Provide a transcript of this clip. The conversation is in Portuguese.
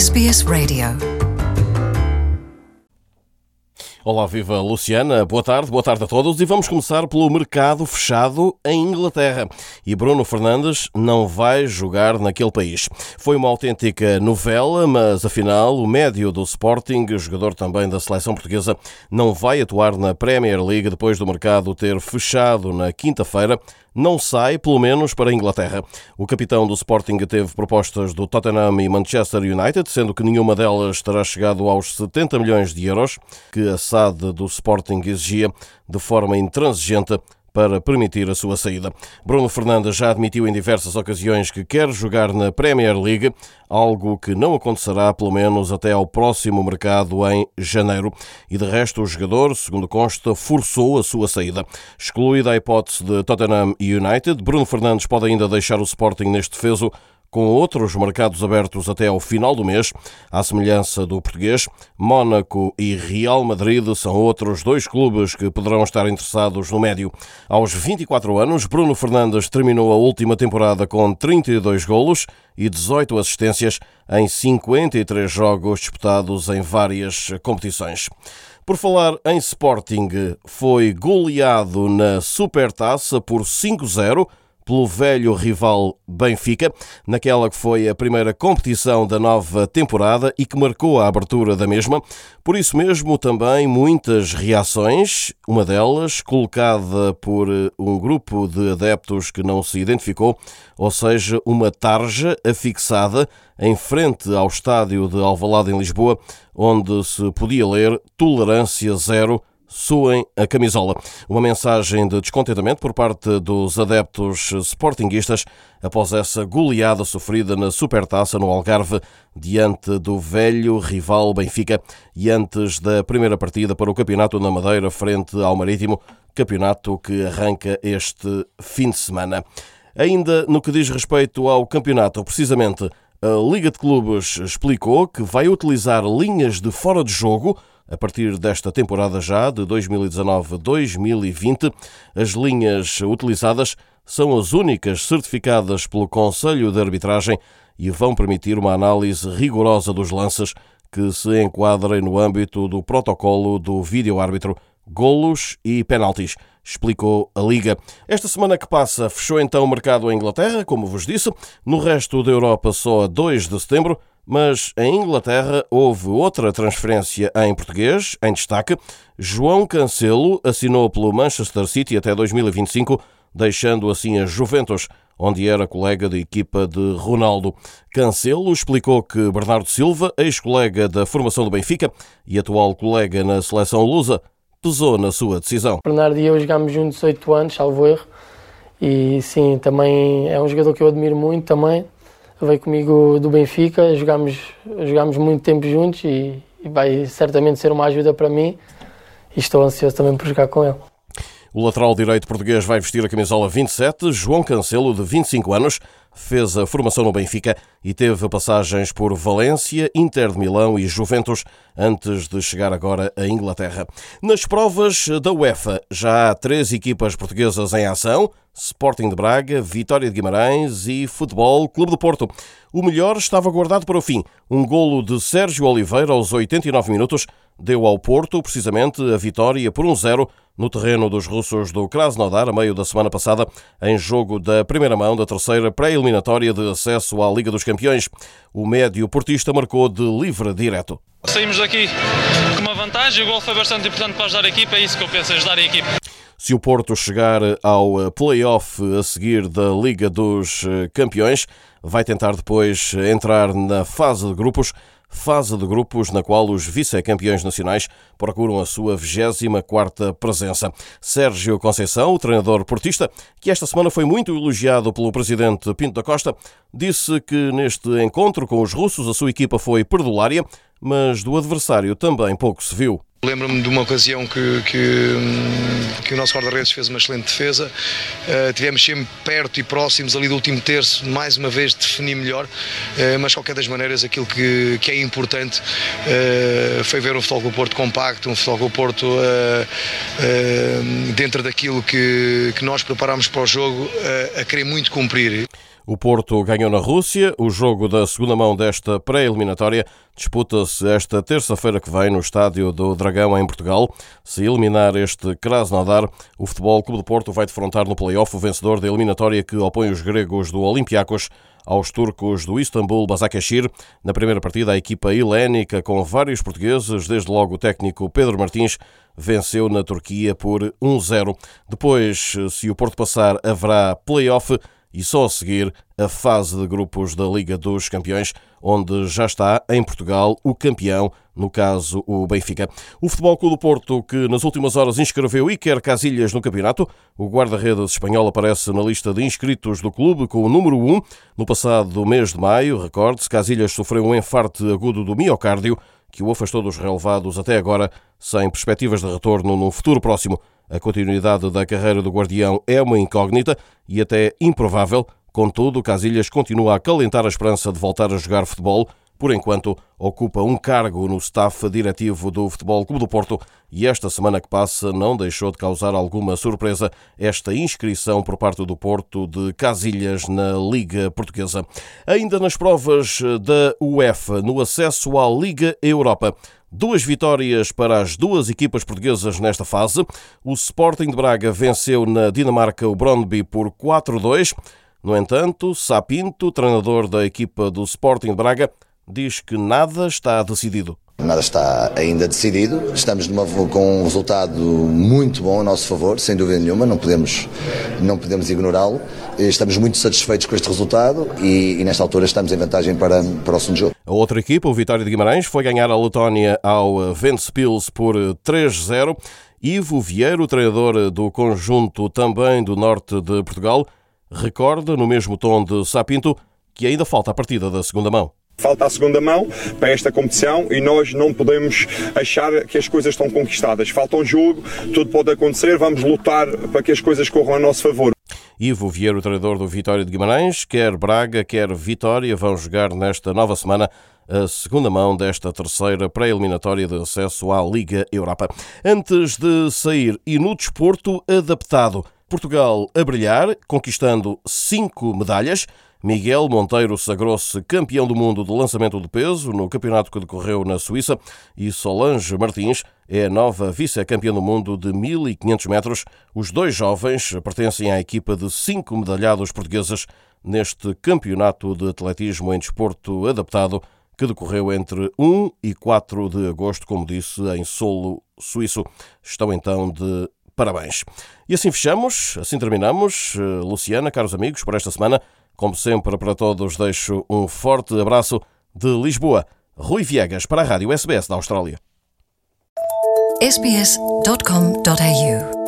SBS Radio. Olá, viva Luciana, boa tarde a todos e vamos começar pelo mercado fechado em Inglaterra. E Bruno Fernandes não vai jogar naquele país. Foi uma autêntica novela, mas afinal o médio do Sporting, jogador também da seleção portuguesa, não vai atuar na Premier League depois do mercado ter fechado na quinta-feira. Não sai, pelo menos, para a Inglaterra. O capitão do Sporting teve propostas do Tottenham e Manchester United, sendo que nenhuma delas terá chegado aos 70 milhões de euros que a SAD do Sporting exigia de forma intransigente para permitir a sua saída. Bruno Fernandes já admitiu em diversas ocasiões que quer jogar na Premier League, algo que não acontecerá pelo menos até ao próximo mercado em janeiro. E de resto o jogador, segundo consta, forçou a sua saída. Excluída a hipótese de Tottenham e United, Bruno Fernandes pode ainda deixar o Sporting neste defeso com outros mercados abertos até ao final do mês. À semelhança do português, Mónaco e Real Madrid são outros dois clubes que poderão estar interessados no médio. Aos 24 anos, Bruno Fernandes terminou a última temporada com 32 golos e 18 assistências em 53 jogos disputados em várias competições. Por falar em Sporting, foi goleado na Supertaça por 5-0 pelo velho rival Benfica, naquela que foi a primeira competição da nova temporada e que marcou a abertura da mesma. Por isso mesmo, também muitas reações, uma delas colocada por um grupo de adeptos que não se identificou, ou seja, uma tarja afixada em frente ao estádio de Alvalade em Lisboa, onde se podia ler "Tolerância zero, suem a camisola". Uma mensagem de descontentamento por parte dos adeptos sportinguistas após essa goleada sofrida na Supertaça no Algarve diante do velho rival Benfica e antes da primeira partida para o campeonato na Madeira frente ao Marítimo, campeonato que arranca este fim de semana. Ainda no que diz respeito ao campeonato, precisamente, a Liga de Clubes explicou que vai utilizar linhas de fora de jogo a partir desta temporada já, de 2019-2020. As linhas utilizadas são as únicas certificadas pelo Conselho de Arbitragem e vão permitir uma análise rigorosa dos lances que se enquadrem no âmbito do protocolo do vídeo-árbitro, golos e penaltis, explicou a Liga. Esta semana que passa fechou então o mercado em Inglaterra, como vos disse. No resto da Europa só a 2 de setembro, mas em Inglaterra houve outra transferência em português, em destaque. João Cancelo assinou pelo Manchester City até 2025, deixando assim a Juventus, onde era colega de equipa de Ronaldo. Cancelo explicou que Bernardo Silva, ex-colega da formação do Benfica e atual colega na seleção lusa, pesou na sua decisão. Bernardo e eu jogámos juntos 8 anos, salvo erro, e sim, também é um jogador que eu admiro muito também. Veio comigo do Benfica, jogámos muito tempo juntos e vai certamente ser uma ajuda para mim e estou ansioso também por jogar com ele. O lateral direito português vai vestir a camisola 27, João Cancelo, de 25 anos, fez a formação no Benfica e teve passagens por Valência, Inter de Milão e Juventus, antes de chegar agora à Inglaterra. Nas provas da UEFA, já há 3 equipas portuguesas em ação: Sporting de Braga, Vitória de Guimarães e Futebol Clube do Porto. O melhor estava guardado para o fim. Um golo de Sérgio Oliveira aos 89 minutos deu ao Porto, precisamente, a vitória por 1-0 no terreno dos russos do Krasnodar, a meio da semana passada, em jogo da primeira mão da terceira pré-eliminatória de acesso à Liga dos Campeões. O médio portista marcou de livre direto. Saímos daqui com uma vantagem, o gol foi bastante importante para ajudar a equipa, é isso que eu penso, ajudar a equipa. Se o Porto chegar ao play-off a seguir da Liga dos Campeões, vai tentar depois entrar na fase de grupos na qual os vice-campeões nacionais procuram a sua 24ª presença. Sérgio Conceição, o treinador portista, que esta semana foi muito elogiado pelo presidente Pinto da Costa, disse que neste encontro com os russos a sua equipa foi perdulária, mas do adversário também pouco se viu. Lembro-me de uma ocasião que o nosso guarda-redes fez uma excelente defesa. Tivemos sempre perto e próximos ali do último terço, mais uma vez definir melhor, mas de qualquer das maneiras aquilo que é importante foi ver um Futebol Clube do Porto compacto, um Futebol Clube do Porto dentro daquilo que nós preparámos para o jogo, a querer muito cumprir. O Porto ganhou na Rússia. O jogo da segunda mão desta pré-eliminatória disputa-se esta terça-feira que vem no Estádio do Dragão, em Portugal. Se eliminar este Krasnodar, o Futebol Clube do Porto vai defrontar no play-off o vencedor da eliminatória que opõe os gregos do Olympiacos aos turcos do Istanbul Basaksehir. Na primeira partida, a equipa helénica, com vários portugueses, desde logo o técnico Pedro Martins, venceu na Turquia por 1-0. Depois, se o Porto passar, haverá play-off e só a seguir a fase de grupos da Liga dos Campeões, onde já está em Portugal o campeão, no caso o Benfica. O Futebol Clube do Porto, que nas últimas horas inscreveu Iker Casillas no campeonato, o guarda-redes espanhol aparece na lista de inscritos do clube com o número 1. No passado mês de maio, recorde-se, Casillas sofreu um enfarte agudo do miocárdio que o afastou dos relevados até agora, sem perspectivas de retorno no futuro próximo. A continuidade da carreira do guardião é uma incógnita e até improvável. Contudo, Casillas continua a acalentar a esperança de voltar a jogar futebol. Por enquanto, ocupa um cargo no staff diretivo do Futebol Clube do Porto e esta semana que passa não deixou de causar alguma surpresa esta inscrição por parte do Porto de Casillas na Liga Portuguesa. Ainda nas provas da UEFA, no acesso à Liga Europa, 2 vitórias para as 2 equipas portuguesas nesta fase. O Sporting de Braga venceu na Dinamarca o Brøndby por 4-2. No entanto, Sapinto, treinador da equipa do Sporting de Braga, diz que nada está decidido. Nada está ainda decidido, estamos com um resultado muito bom a nosso favor, sem dúvida nenhuma, não podemos ignorá-lo. Estamos muito satisfeitos com este resultado e nesta altura estamos em vantagem para o segundo jogo. A outra equipa, o Vitória de Guimarães, foi ganhar a Letónia ao Ventspils por 3-0. Ivo Vieira, o treinador do conjunto também do norte de Portugal, recorda, no mesmo tom de Sapinto, que ainda falta a partida da segunda mão. Falta a segunda mão para esta competição e nós não podemos achar que as coisas estão conquistadas. Falta um jogo, tudo pode acontecer, vamos lutar para que as coisas corram a nosso favor. Ivo Vieira, o treinador do Vitória de Guimarães, quer Braga, quer Vitória, vão jogar nesta nova semana a segunda mão desta terceira pré-eliminatória de acesso à Liga Europa. Antes de sair, e no desporto adaptado, Portugal a brilhar, conquistando 5 medalhas. Miguel Monteiro sagrou-se campeão do mundo de lançamento de peso no campeonato que decorreu na Suíça e Solange Martins é a nova vice-campeã do mundo de 1500 metros. Os 2 jovens pertencem à equipa de 5 medalhados portuguesas neste campeonato de atletismo em desporto adaptado que decorreu entre 1 e 4 de agosto, como disse, em solo suíço. Estão então de parabéns. E assim fechamos, assim terminamos. Luciana, caros amigos, por esta semana. Como sempre, para todos, deixo um forte abraço de Lisboa. Rui Viegas, para a Rádio SBS da Austrália. sbs.com.au